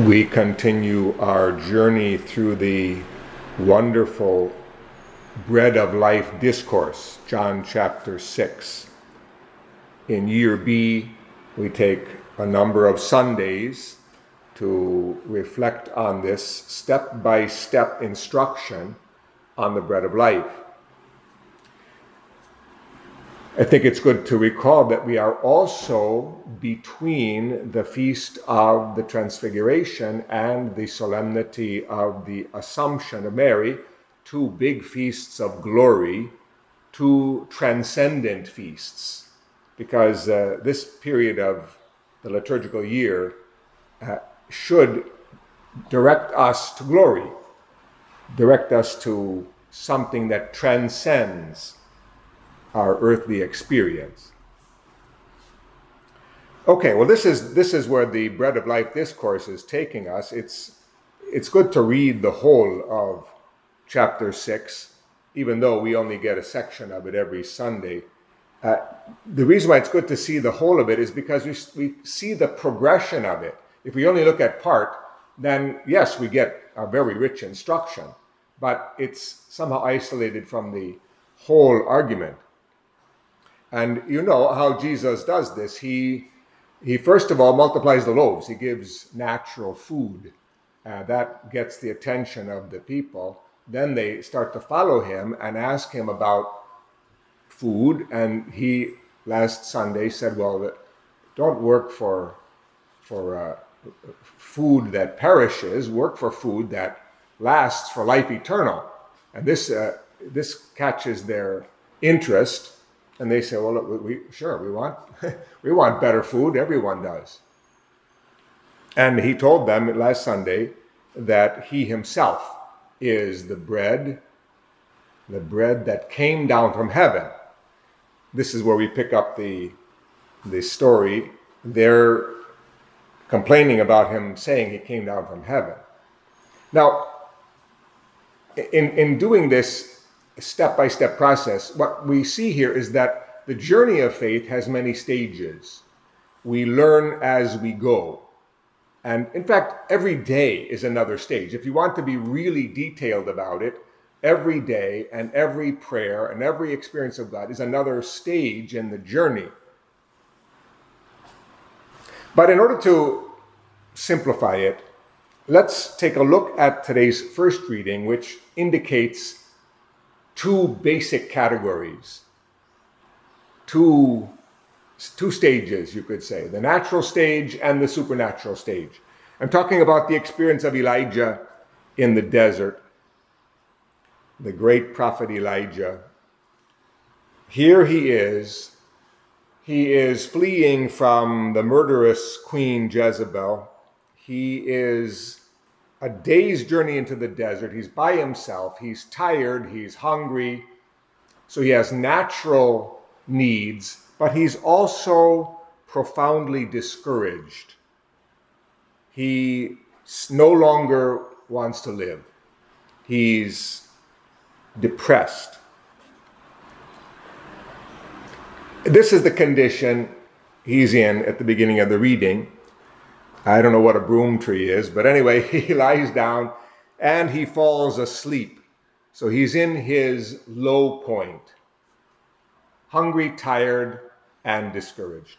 We continue our journey through the wonderful Bread of Life discourse, John chapter 6. In year B, we take a number of Sundays to reflect on this step-by-step instruction on the Bread of Life. I think it's good to recall that we are also between the Feast of the Transfiguration and the Solemnity of the Assumption of Mary, two big feasts of glory, two transcendent feasts, because this period of the liturgical year should direct us to glory, direct us to something that transcends our earthly experience. Okay, well, this is where the Bread of Life discourse is taking us. It's good to read the whole of chapter 6, even though we only get a section of it every Sunday. The reason why it's good to see the whole of it is because we see the progression of it. If we only look at part, then yes, we get a very rich instruction, but it's somehow isolated from the whole argument. And you know how Jesus does this. He first of all multiplies the loaves. He gives natural food. That gets the attention of the people. Then they start to follow him and ask him about food. And he, last Sunday, said, well, don't work for food that perishes. Work for food that lasts for life eternal. And this catches their interest. And they say, well, we want better food. Everyone does. And he told them last Sunday that he himself is the bread that came down from heaven. This is where we pick up the story. They're complaining about him saying he came down from heaven. Now, in doing this step-by-step process, what we see here is that the journey of faith has many stages. We learn as we go. And in fact, every day is another stage. If you want to be really detailed about it, every day and every prayer and every experience of God is another stage in the journey. But in order to simplify it, let's take a look at today's first reading, which indicates two basic categories, two stages, you could say, the natural stage and the supernatural stage. I'm talking about the experience of Elijah in the desert, the great prophet Elijah. Here he is fleeing from the murderous Queen Jezebel. He is a day's journey into the desert. He's by himself. He's tired. He's hungry. So he has natural needs, but he's also profoundly discouraged. He no longer wants to live. He's depressed. This is the condition he's in at the beginning of the reading. I don't know what a broom tree is, but anyway, he lies down and he falls asleep. So he's in his low point, hungry, tired, and discouraged.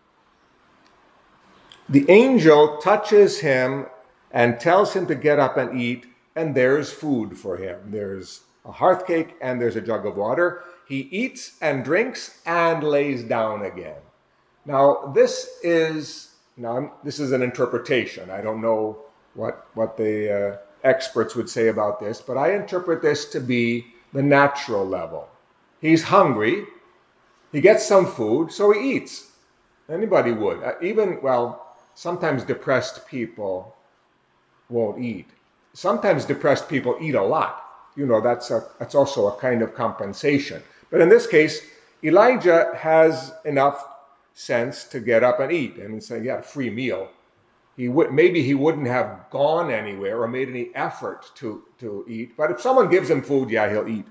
The angel touches him and tells him to get up and eat, and there's food for him. There's a hearth cake and there's a jug of water. He eats and drinks and lays down again. Now, this is an interpretation. I don't know what the experts would say about this, but I interpret this to be the natural level. He's hungry. He gets some food, so he eats. Anybody would. Sometimes depressed people won't eat. Sometimes depressed people eat a lot. That's also a kind of compensation. But in this case, Elijah has enough sense to get up and eat. And so he had a free meal. Maybe he wouldn't have gone anywhere or made any effort to eat. But if someone gives him food, he'll eat.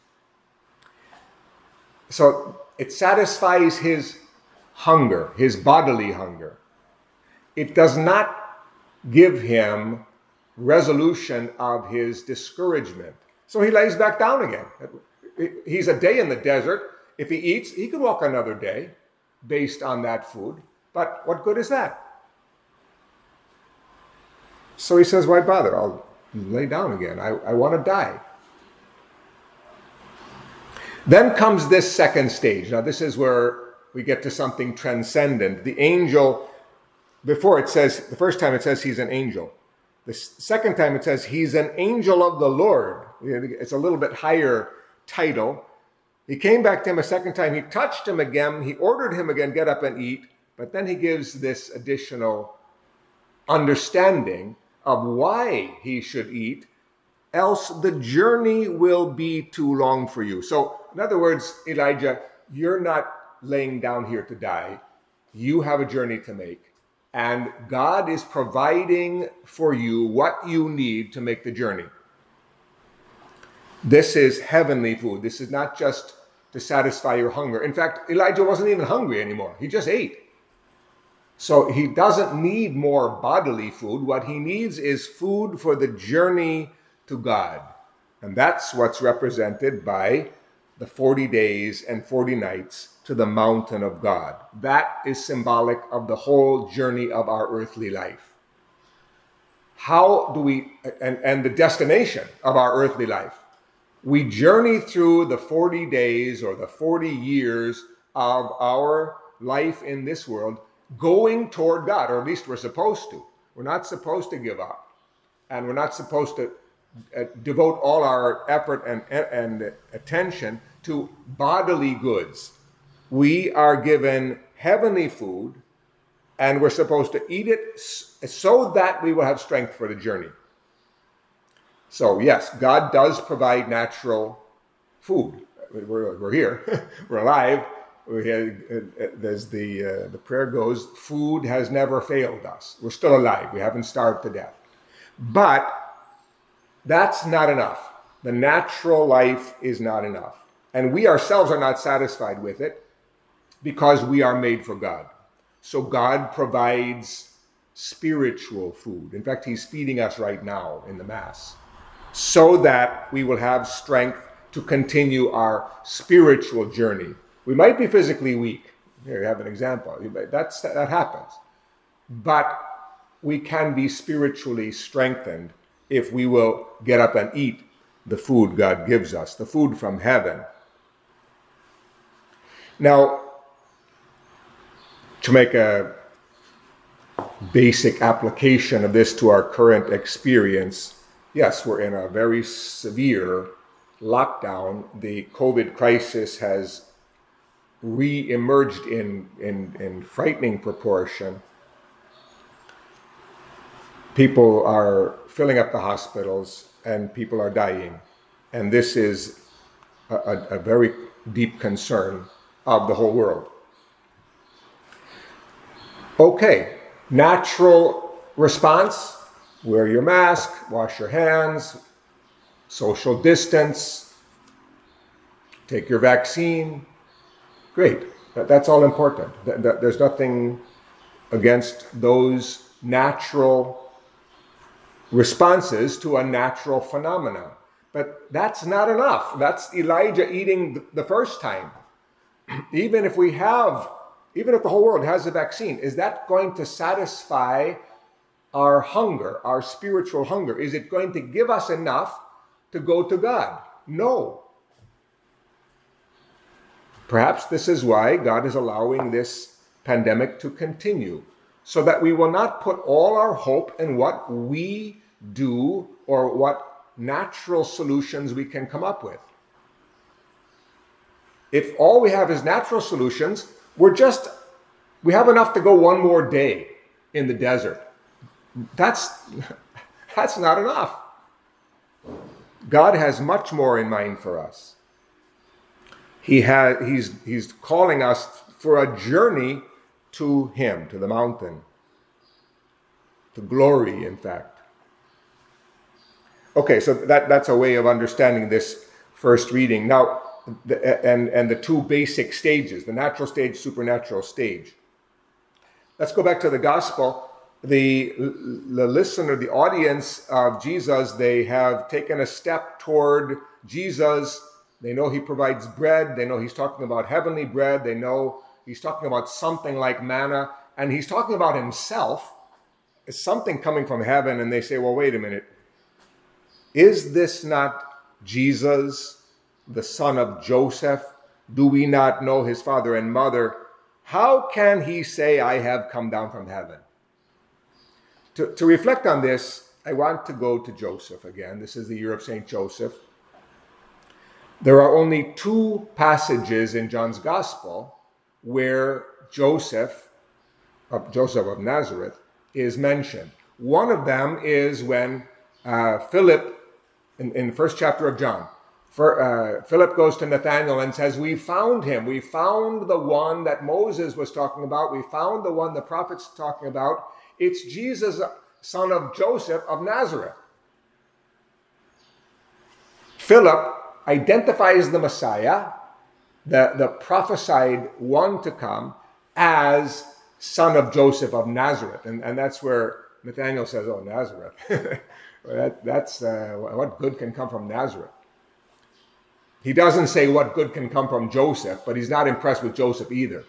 So it satisfies his hunger, his bodily hunger. It does not give him resolution of his discouragement. So he lays back down again. He's a day in the desert. If he eats, he could walk another day based on that food. But what good is that? So he says, why bother? I'll lay down again. I want to die. Then comes this second stage. Now this is where we get to something transcendent. The angel, before it says, the first time it says he's an angel. The second time it says he's an angel of the Lord. It's a little bit higher title. He came back to him a second time. He touched him again. He ordered him again, get up and eat. But then he gives this additional understanding of why he should eat, else the journey will be too long for you. So, in other words, Elijah, you're not laying down here to die. You have a journey to make. And God is providing for you what you need to make the journey. This is heavenly food. This is not just to satisfy your hunger. In fact, Elijah wasn't even hungry anymore. He just ate. So he doesn't need more bodily food. What he needs is food for the journey to God. And that's what's represented by the 40 days and 40 nights to the mountain of God. That is symbolic of the whole journey of our earthly life. How do we, and the destination of our earthly life? We journey through the 40 days or the 40 years of our life in this world going toward God, or at least we're supposed to. We're not supposed to give up. And we're not supposed to devote all our effort and attention to bodily goods. We are given heavenly food, and we're supposed to eat it so that we will have strength for the journey. So yes, God does provide natural food. We're here, we're alive. There's the prayer goes, food has never failed us. We're still alive. We haven't starved to death. But that's not enough. The natural life is not enough. And we ourselves are not satisfied with it because we are made for God. So God provides spiritual food. In fact, he's feeding us right now in the Mass so that we will have strength to continue our spiritual journey. We might be physically weak. Here you have an example. That happens. But we can be spiritually strengthened if we will get up and eat the food God gives us, the food from heaven. Now, to make a basic application of this to our current experience, yes, we're in a very severe lockdown. The COVID crisis has re-emerged in frightening proportion. People are filling up the hospitals and people are dying. And this is a very deep concern of the whole world. Okay, natural response, wear your mask, wash your hands, social distance, take your vaccine. Great, that's all important. There's nothing against those natural responses to a natural phenomenon. But that's not enough. That's Elijah eating the first time. Even if the whole world has a vaccine, is that going to satisfy our hunger, our spiritual hunger? Is it going to give us enough to go to God? No. Perhaps this is why God is allowing this pandemic to continue, so that we will not put all our hope in what we do or what natural solutions we can come up with. If all we have is natural solutions, we have enough to go one more day in the desert. That's not enough. God has much more in mind for us. He's calling us for a journey to him, to the mountain, to glory, in fact. Okay, so that's a way of understanding this first reading. Now, and the two basic stages, the natural stage, supernatural stage. Let's go back to the gospel. the listener, the audience of Jesus, they have taken a step toward Jesus. They know he provides bread. They know he's talking about heavenly bread. They know he's talking about something like manna. And he's talking about himself as something coming from heaven. And they say, well, wait a minute. Is this not Jesus, the son of Joseph? Do we not know his father and mother? How can he say, I have come down from heaven? To reflect on this, I want to go to Joseph again. This is the year of St. Joseph. There are only two passages in John's Gospel where Joseph of Nazareth is mentioned. One of them is when Philip, in the first chapter of John, Philip goes to Nathanael and says, we found him. We found the one that Moses was talking about. We found the one the prophets talking about. It's Jesus, son of Joseph of Nazareth. Philip identifies the Messiah, the prophesied one to come, as son of Joseph of Nazareth. And that's where Nathanael says, oh, Nazareth. That's what good can come from Nazareth. He doesn't say what good can come from Joseph, but he's not impressed with Joseph either.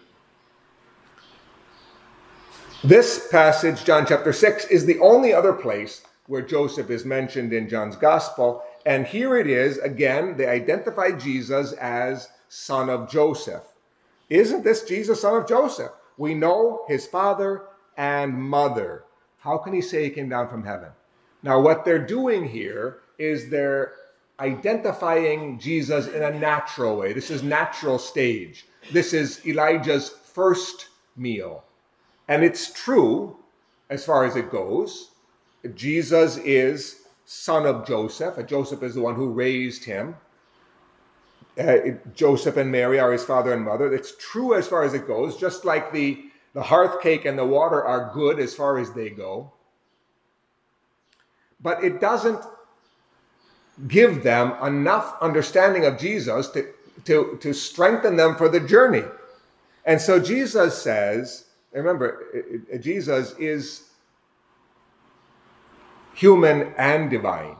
This passage, John chapter 6, is the only other place where Joseph is mentioned in John's Gospel. And here it is, again, they identify Jesus as son of Joseph. Isn't this Jesus, son of Joseph? We know his father and mother. How can he say he came down from heaven? Now, what they're doing here is they're identifying Jesus in a natural way. This is natural stage. This is Elijah's first meal. And it's true, as far as it goes. Jesus is son of Joseph. Joseph is the one who raised him. Joseph and Mary are his father and mother. It's true as far as it goes, just like the hearth cake and the water are good as far as they go. But it doesn't give them enough understanding of Jesus to strengthen them for the journey. And so Jesus says, remember, Jesus is human and divine.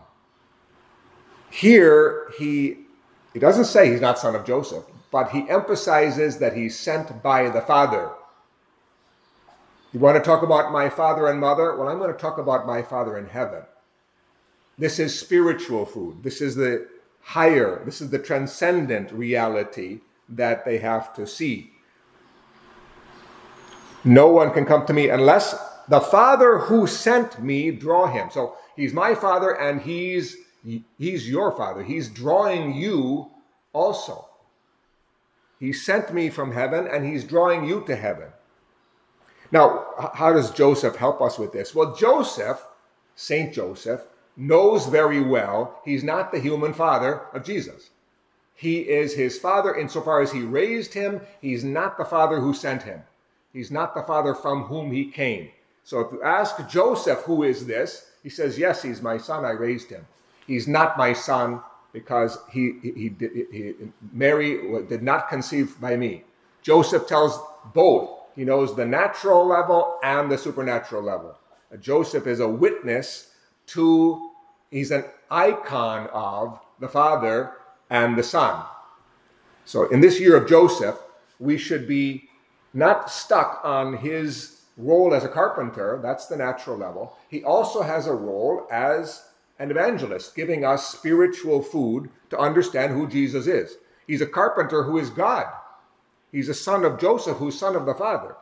Here, he doesn't say he's not son of Joseph, but he emphasizes that he's sent by the Father. You want to talk about my father and mother? Well, I'm going to talk about my Father in heaven. This is spiritual food. This is the higher, this is the transcendent reality that they have to see. No one can come to me unless the Father who sent me draw him. So he's my Father and he's your Father. He's drawing you also. He sent me from heaven and he's drawing you to heaven. Now, how does Joseph help us with this? Well, Joseph, Saint Joseph, knows very well he's not the human father of Jesus. He is his father insofar as he raised him. He's not the Father who sent him. He's not the Father from whom he came. So if you ask Joseph, who is this? He says, yes, he's my son. I raised him. He's not my son because Mary did not conceive by me. Joseph tells both. He knows the natural level and the supernatural level. Joseph is a witness to, he's an icon of the Father and the Son. So in this year of Joseph, we should be not stuck on his role as a carpenter. That's the natural level. He also has a role as an evangelist, giving us spiritual food to understand who Jesus is. He's a carpenter who is God. He's a son of Joseph, who's son of the Father.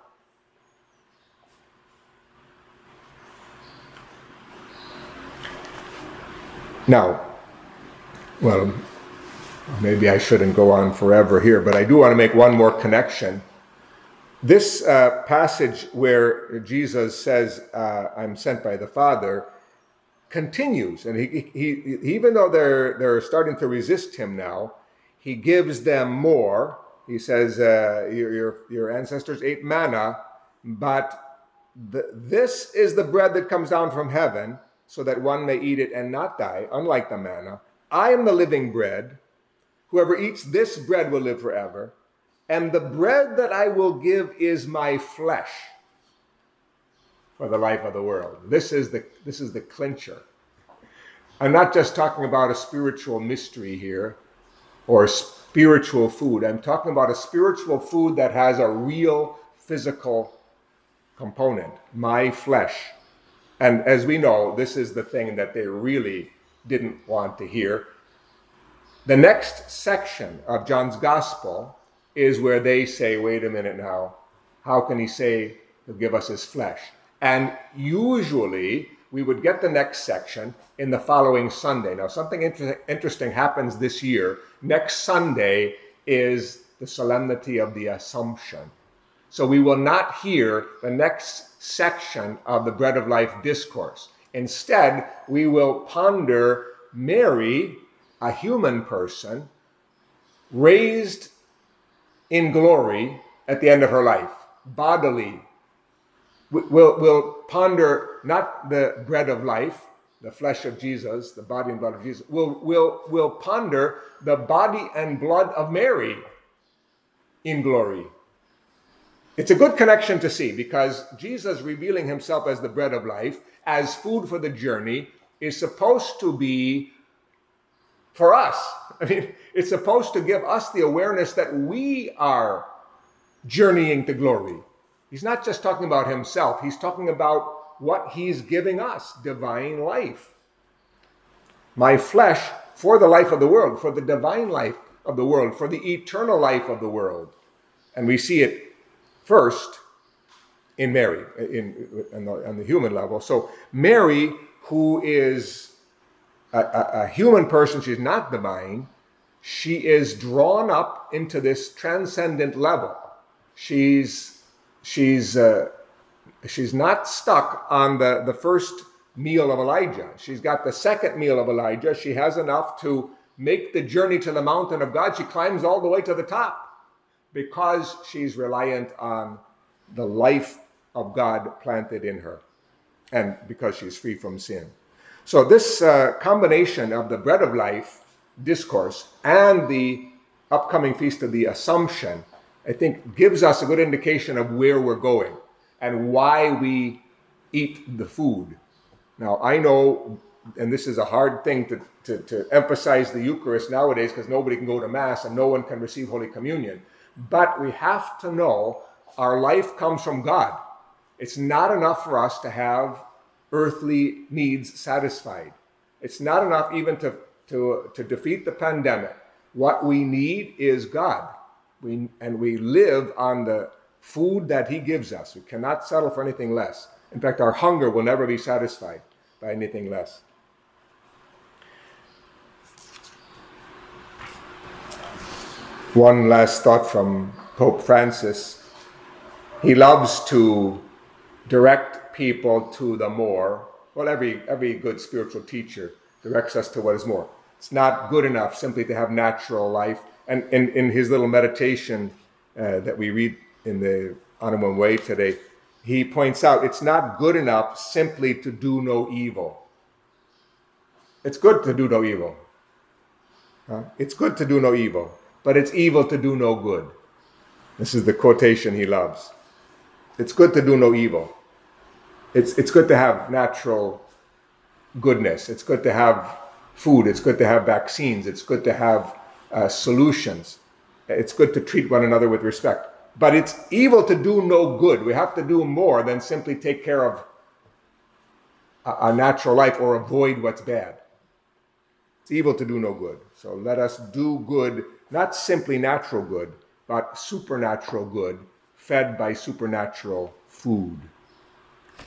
Now, well, maybe I shouldn't go on forever here, but I do want to make one more connection. This passage where Jesus says, I'm sent by the Father, continues. And he even though they're starting to resist him now, he gives them more. He says, your ancestors ate manna, but this is the bread that comes down from heaven, so that one may eat it and not die, unlike the manna. I am the living bread. Whoever eats this bread will live forever. And the bread that I will give is my flesh. for the life of the world. This is the clincher. I'm not just talking about a spiritual mystery here or spiritual food. I'm talking about a spiritual food that has a real physical component, my flesh. And as we know, this is the thing that they really didn't want to hear. The next section of John's Gospel is where they say, wait a minute now, how can he say he'll give us his flesh? And usually we would get the next section in the following Sunday. Now, something interesting happens this year. Next Sunday is the Solemnity of the Assumption. So we will not hear the next section of the Bread of Life discourse. Instead, we will ponder Mary, a human person, raised in glory at the end of her life, bodily. We'll ponder not the bread of life, the flesh of Jesus, the body and blood of Jesus. We'll ponder the body and blood of Mary in glory. It's a good connection to see, because Jesus revealing himself as the bread of life, as food for the journey, is supposed to be for us. I mean, it's supposed to give us the awareness that we are journeying to glory. He's not just talking about himself. He's talking about what he's giving us, divine life. My flesh for the life of the world, for the divine life of the world, for the eternal life of the world. And we see it first in Mary, on the human level. So Mary, who is a human person, she's not divine, she is drawn up into this transcendent level. She's not stuck on the first meal of Elijah. She's got the second meal of Elijah. She has enough to make the journey to the mountain of God. She climbs all the way to the top because she's reliant on the life of God planted in her and because she's free from sin. So this combination of the Bread of Life discourse and the upcoming Feast of the Assumption, I think, gives us a good indication of where we're going and why we eat the food. Now, I know, and this is a hard thing to emphasize the Eucharist nowadays because nobody can go to Mass and no one can receive Holy Communion. But we have to know our life comes from God. It's not enough for us to have earthly needs satisfied. It's not enough even to defeat the pandemic. What we need is God. We live on the food that he gives us. We cannot settle for anything less. In fact, our hunger will never be satisfied by anything less. One last thought from Pope Francis. He loves to direct people to the more. Well, every good spiritual teacher directs us to what is more. It's not good enough simply to have natural life. And in his little meditation that we read in the On and One Way today, he points out it's not good enough simply to do no evil. It's good to do no evil. It's good to do no evil, but it's evil to do no good. This is the quotation he loves. It's good to do no evil. It's good to have natural goodness. It's good to have food. It's good to have vaccines. It's good to have solutions. It's good to treat one another with respect. But it's evil to do no good. We have to do more than simply take care of a natural life or avoid what's bad. It's evil to do no good. So let us do good, not simply natural good, but supernatural good, fed by supernatural food.